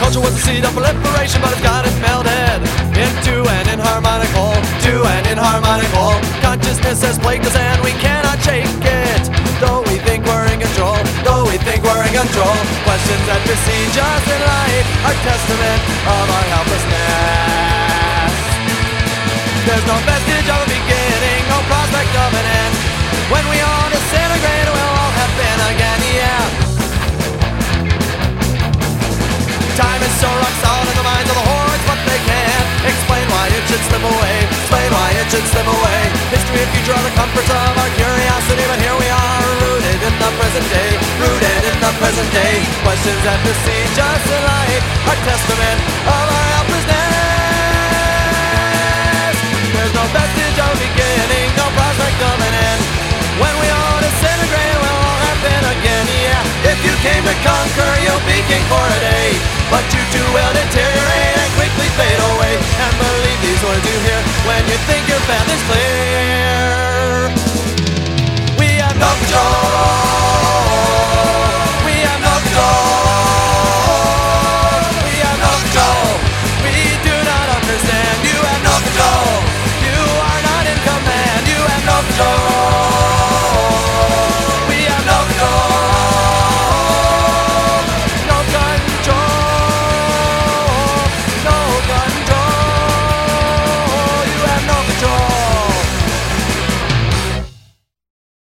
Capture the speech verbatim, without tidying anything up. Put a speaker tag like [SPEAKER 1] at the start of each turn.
[SPEAKER 1] Culture was the seed of proliferation, but it's got it melded into an inharmonic whole, to an inharmonic whole. Consciousness has plagued us and we cannot shake it. Though we think we're in control, though we think we're in control. Questions that besiege us in life are testament of our helplessness. There's no vestige of a beginning, no prospect of an end. When we all disintegrate, we'll all happen again, yeah. Time is so rock solid in the minds of the hordes, but they can't explain why it should slip away. Explain why it should slip away. History and future are the comforts of our curiosity, but here we are, rooted in the present day. Rooted in the present day. Questions that besiege us in life are testament of our helplessness. There's no vestige of a beginning, no prospect of an end. When we all disintegrate, we'll all happen again, yeah. If you came to conquer, you'll be king for a day, but you too will deteriorate and quickly fade away. And believe these words you hear when you think your path is clear. We have no control